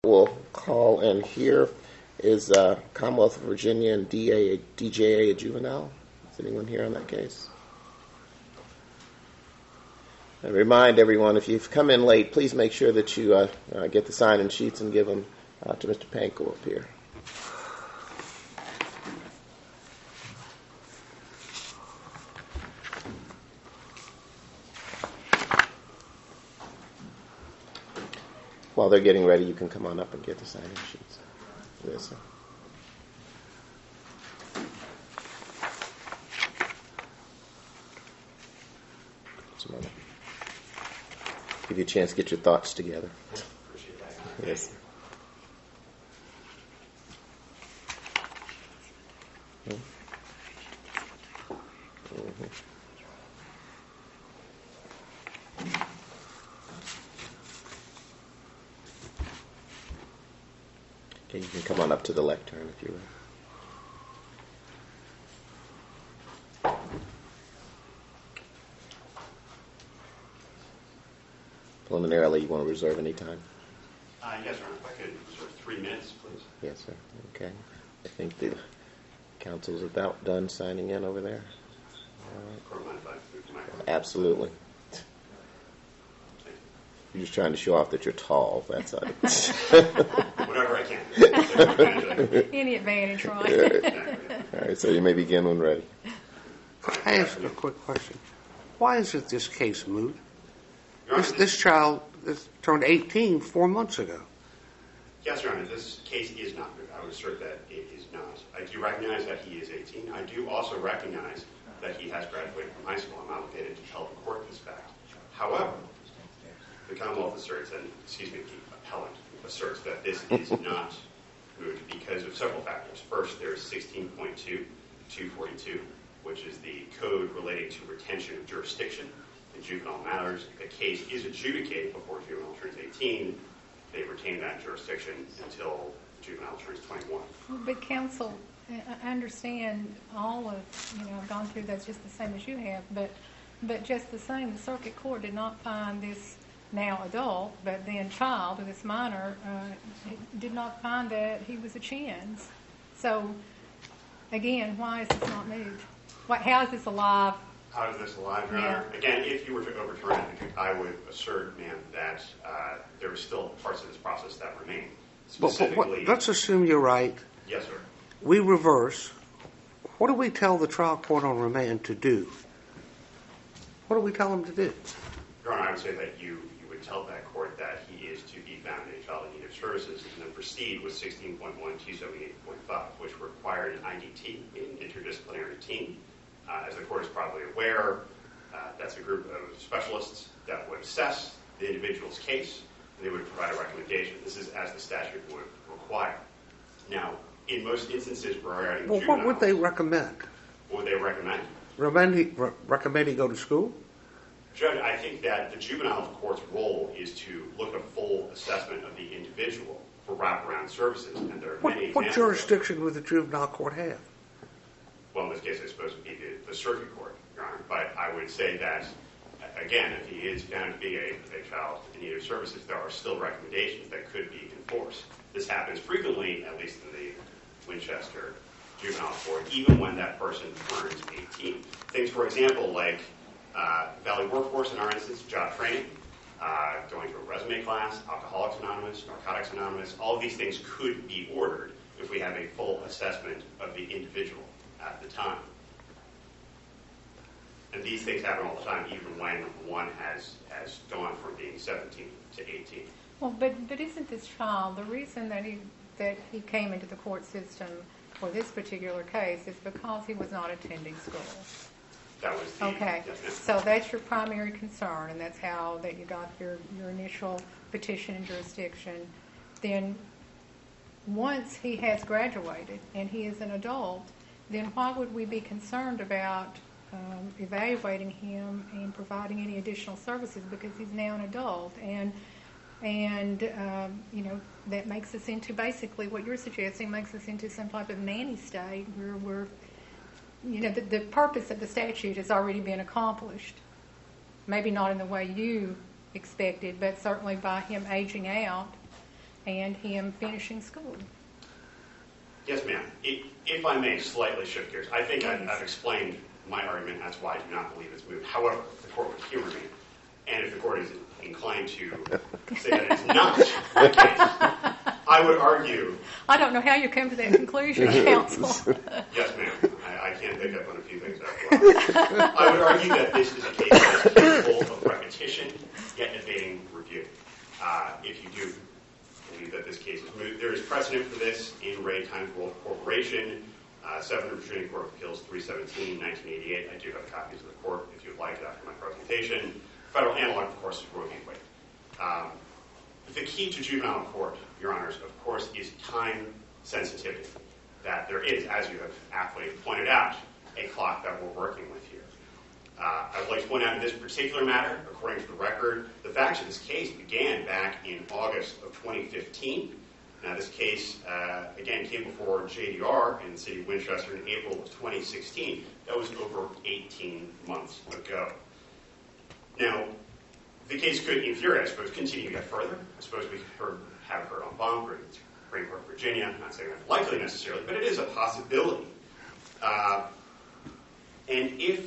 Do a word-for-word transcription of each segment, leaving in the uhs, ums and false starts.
We'll call, and here is uh, Commonwealth of Virginia and D A, D J A, a juvenile. Is anyone here on that case? I remind everyone, if you've come in late, please make sure that you uh, uh, get the sign-in sheets and give them uh, to Mister Panko up here. While they're getting ready, you can come on up and get the sign-in sheets. Yes, sir. Some other. Give you a chance to get your thoughts together. Appreciate that. Yes, sir. Mm-hmm. Okay, you can come on up to the lectern if you will. Preliminarily, you want to reserve any time? Uh, yes, sir. If I could reserve three minutes, please. Yes, sir. Okay. I think the council's about done signing in over there. All right. Or mind if I move to my Absolutely. You're just trying to show off that you're tall. That's all. Whatever I can. Any advantage, right? All right, so you may begin when ready. I ask a quick question. Why isn't this case moot? Your Honor, This, this child this turned eighteen four months ago. Yes, Your Honor, this case is not moved. I would assert that it is not. I do recognize that he is eighteen. I do also recognize that he has graduated from high school. I'm obligated to tell the court this fact. However, the Commonwealth asserts, and excuse me, the appellant asserts that this is not moved because of several factors. First, there's sixteen point two, two forty-two, which is the code relating to retention of jurisdiction in juvenile matters. If a case is adjudicated before a juvenile turns eighteen, they retain that jurisdiction until the juvenile turns twenty-one. But counsel, I understand all of, you know, I've gone through those just the same as you have, but but just the same, the circuit court did not find this now adult, but then child, or this minor, uh, did not find that he was a chins. So, again, why is this not moved? What, how is this alive? How is this alive, Your Yeah. Honor? Again, if you were to overturn it, I would assert, ma'am, that uh, there are still parts of this process that remain. But, but Specifically, what, let's assume you're right. yes, sir. We reverse. What do we tell the trial court on remand to do? What do we tell them to do? Your Honor, I would say that you, you would tell that court that he is to be found a child in need of services and then proceed with sixteen point one, two seventy-eight point five, which required an I D T, an interdisciplinary team. Uh, as the court is probably aware, uh, that's a group of specialists that would assess the individual's case, and they would provide a recommendation. This is as the statute would require. Now, in most instances regarding Well, juvenile, what would they recommend? what would they recommend? Recommend he, re- recommend he go to school? Judge, I think that the juvenile court's role is to look at a full assessment of the individual for wraparound services, and there are What, many what examples. jurisdiction would the juvenile court have? Well, in this case, I suppose it would be the, the circuit court, Your Honor. But I would say that, again, if he is found to be a, a child in need of services, there are still recommendations that could be enforced. This happens frequently, at least in the Winchester juvenile court, even when that person turns eighteen. Things, for example, like uh, Valley Workforce, in our instance, job training, uh, going to a resume class, Alcoholics Anonymous, Narcotics Anonymous, all of these things could be ordered if we have a full assessment of the individual at the time. And these things happen all the time, even when one has, has gone from being seventeen to eighteen. Well, but but isn't this child, the reason that he that he came into the court system for this particular case is because he was not attending school. That was the... Okay, yes, ma'am. so that's your primary concern, and that's how that you got your, your initial petition and jurisdiction. Then once he has graduated and he is an adult, then why would we be concerned about um, evaluating him and providing any additional services because he's now an adult? And and um, you know, that makes us into basically what you're suggesting makes us into some type of nanny state where we're, you know, the, the purpose of the statute has already been accomplished. Maybe not in the way you expected, but certainly by him aging out, and him finishing school. Yes, ma'am. If, if I may slightly shift gears, I think I've, I've explained my argument. That's why I do not believe it's moved. However, if the court would humor me, and if the court is inclined to say that it's not the case, I would argue. I don't know how you come to that conclusion, counsel. Yes, ma'am. I, I can't pick up on a few things after well. I would argue that this is a case that is capable of repetition, yet evading review. Uh, if you do believe that this case is moved, there is precedent for this in Ray Times World Corporation, uh, seventh Virginia Court of Appeals, three seventeen, nineteen eighty-eight. I do have copies of the court if you would like it after my presentation. Federal analog, of course, is Roe v. Wade. Um, the key to juvenile court, Your Honors, of course, is time sensitivity. That there is, as you have aptly pointed out, a clock that we're working with here. Uh, I would like to point out in this particular matter, according to the record, the facts of this case began back in August of twenty fifteen. Now, this case, uh, again, came before J D R in the city of Winchester in April of twenty sixteen. That was over eighteen months ago. Now, the case could, in theory, I suppose, continue to get further. I suppose we heard, have heard on bond or Supreme Court of Virginia. I'm not saying that's likely necessarily, but it is a possibility. Uh, and if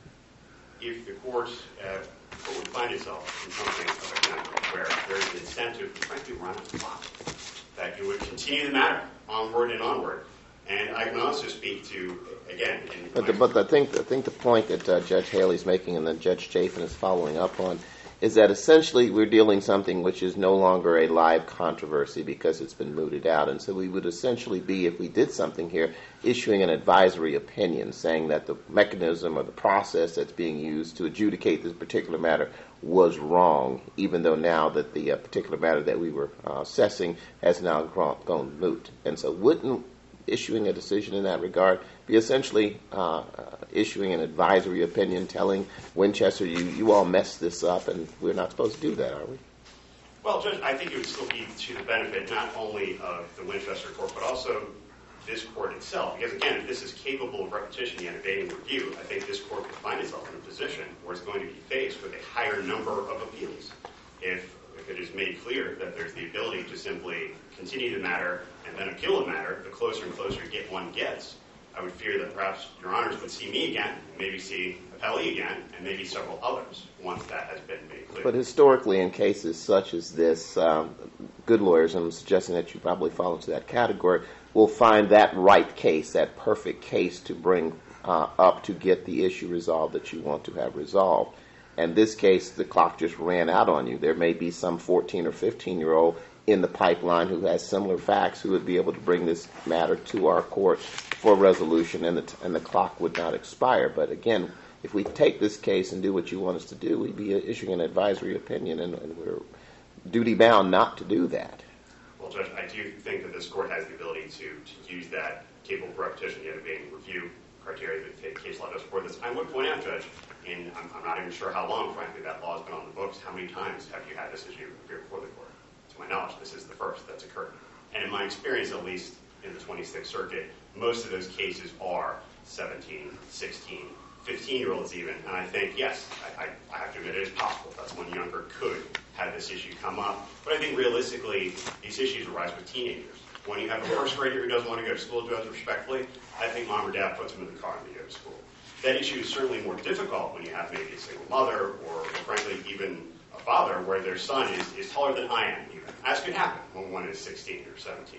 if the court uh, would find itself in something of a conundrum where there is an incentive to frankly run the clock, that you would continue the matter onward and onward. And I can also speak to, again, in But, the, but I think I think the point that uh, Judge Haley's making and then Judge Chafin is following up on is that essentially we're dealing something which is no longer a live controversy because it's been mooted out. And so we would essentially be, if we did something here, issuing an advisory opinion saying that the mechanism or the process that's being used to adjudicate this particular matter was wrong, even though now that the uh, particular matter that we were uh, assessing has now gone, gone moot. And so wouldn't issuing a decision in that regard be essentially uh, uh, issuing an advisory opinion telling Winchester, you, you all messed this up and we're not supposed to do that, are we? Well, Judge, I think it would still be to the benefit not only of the Winchester court, but also this court itself. Because, again, if this is capable of repetition yet evading review, I think this court could find itself in a position where it's going to be faced with a higher number of appeals. If, if it is made clear that there's the ability to simply continue the matter and then appeal the matter, the closer and closer get one gets, I would fear that perhaps Your Honors would see me again, maybe see Appellee again, and maybe several others once that has been made clear. But historically, in cases such as this, um, good lawyers, I'm suggesting that you probably fall into that category, will find that right case, that perfect case to bring uh, up to get the issue resolved that you want to have resolved. And this case, the clock just ran out on you. There may be some fourteen or fifteen-year-old in the pipeline who has similar facts who would be able to bring this matter to our court for resolution, and the, t- and the clock would not expire. But again, if we take this case and do what you want us to do, we'd be issuing an advisory opinion, and, and we're duty-bound not to do that. Well, Judge, I do think that this court has the ability to, to use that capable of repetition yet evading review criteria that the case law does support this. I would point out, Judge, and I'm, I'm not even sure how long, frankly, that law has been on the books. How many times have you had this issue appear before the court? To my knowledge, this is the first that's occurred. And in my experience, at least in the twenty-sixth Circuit, most of those cases are seventeen, sixteen, fifteen-year-olds even. And I think, yes, I, I, I have to admit it is possible that someone younger could have this issue come up. But I think realistically, these issues arise with teenagers. When you have a first grader who doesn't want to go to school, Judge, respectfully, I think mom or dad puts them in the car and they go to school. That issue is certainly more difficult when you have maybe a single mother or, or frankly, even a father where their son is, is taller than I am, even. As could happen when one is sixteen or seventeen.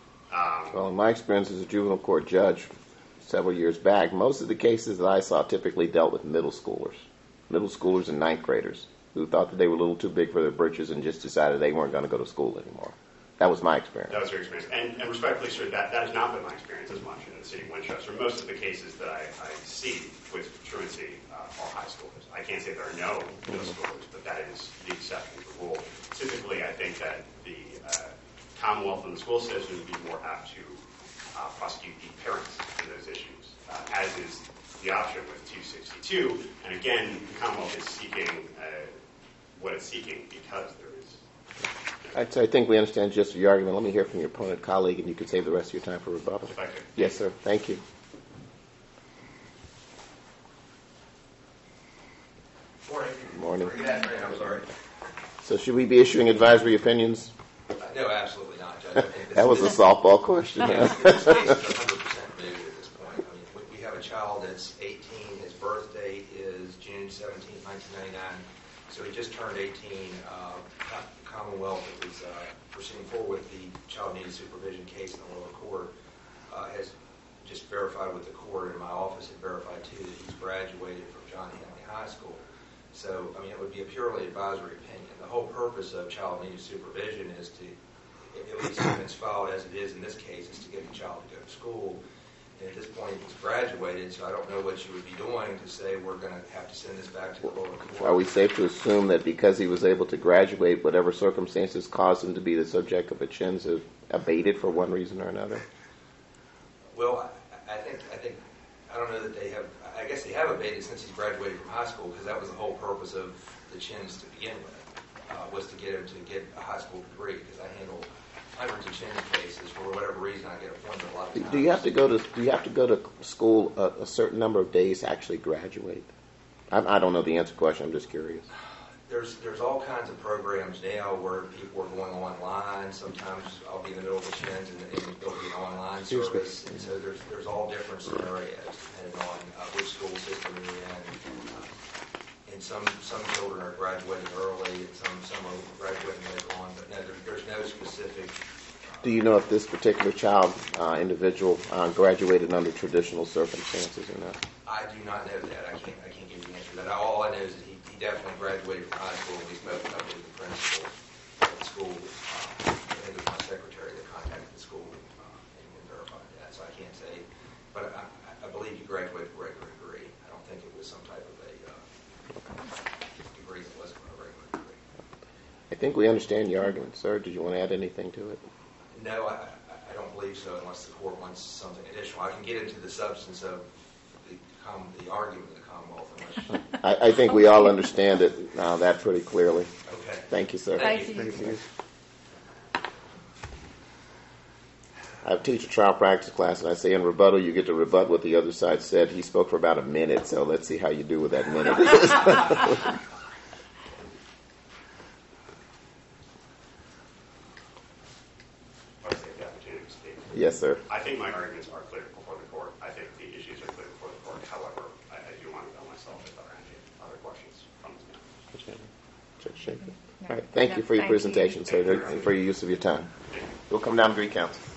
Um, Well, in my experience as a juvenile court judge several years back, most of the cases that I saw typically dealt with middle schoolers, middle schoolers and ninth graders who thought that they were a little too big for their britches and just decided they weren't going to go to school anymore. That was my experience. That was your experience. And, and respectfully, sir, that, that has not been my experience as much in the city of Winchester. Most of the cases that I, I see with truancy uh, are high schoolers. I can't say there are no middle schoolers, but that is the exception to the rule. Typically, I think that the uh, Commonwealth and the school system would be more apt to uh, prosecute the parents in those issues, uh, as is the option with two sixty-two. And again, the Commonwealth is seeking uh, what it's seeking because there is. I, I think we understand just your argument. Let me hear from your opponent colleague, and you can save the rest of your time for rebuttal. If I could. Yes, sir. Thank you. Morning. Morning. Good afternoon, I'm sorry. So should we be issuing advisory opinions? Uh, No, absolutely I think this- That was a this- softball question. This case is one hundred percent moot at this point. I mean, we- we have a child that's eighteen, his birth date is June seventeenth, nineteen ninety-nine, so he just turned eighteen. Uh, Co- Commonwealth that was uh, proceeding forward with the child needed supervision case in the lower court uh, has just verified with the court, and my office had verified too, that he's graduated from John Henley High School. So, I mean, it would be a purely advisory opinion. The whole purpose of child needed supervision is to, at least when it's filed as it is in this case, is to get the child to go to school. And at this point, he's graduated, so I don't know what you would be doing to say we're going to have to send this back to the lower court. Are we safe to assume that because he was able to graduate, whatever circumstances caused him to be the subject of a chins have abated for one reason or another? Well, I, I think I think I don't know that they have. I guess they have abated since he's graduated from high school, because that was the whole purpose of the chins to begin with, uh, was to get him to get a high school degree. Because I handle hundreds of chins cases for whatever reason. I get appointed a lot of times. Do you have to go to Do you have to go to school a, a certain number of days to actually graduate? I, I don't know the answer to the question. I'm just curious. There's there's all kinds of programs now where people are going online. Sometimes I'll be in the middle of the chins and, and there'll be an online service. And so there's there's all different scenarios depending on uh, which school system you're in. Uh, and some some children are graduating early, and some some are graduating later on. But no, there, there's no specific. Uh, Do you know if this particular child, uh, individual, uh, graduated under traditional circumstances or not? I do not know that. I can't I can't give you the answer to that. All I know is that he, he definitely graduated from high school, and we spoke up with the principal at the school. Uh, I think it was my secretary that contacted the school uh, and, and verified that. So I can't say, but I, I believe he graduated with a regular degree. I don't think it was some type of a uh, degree that wasn't a regular degree. I think we understand your argument, sir. Did you want to add anything to it? No, I, I don't believe so, unless the court wants something additional. I can get into the substance of the com- the argument of the Commonwealth. Unless I, I think we all understand it uh, that pretty clearly. okay. Thank you, sir. Thank Thank you. you. Thank you. I teach a trial practice class, and I say in rebuttal, you get to rebut what the other side said. He spoke for about a minute, so let's see how you do with that minute. I'll take the opportunity to speak. Yes, sir. I think my arguments are clear before the court. I think the issues are clear before the court. However, I, I do want to know myself if there are any other questions from the panel. Judge Schaefer. No. All right. Thank No, you for your thank you. presentation, sir, and for your use of your time. We'll come down to recount.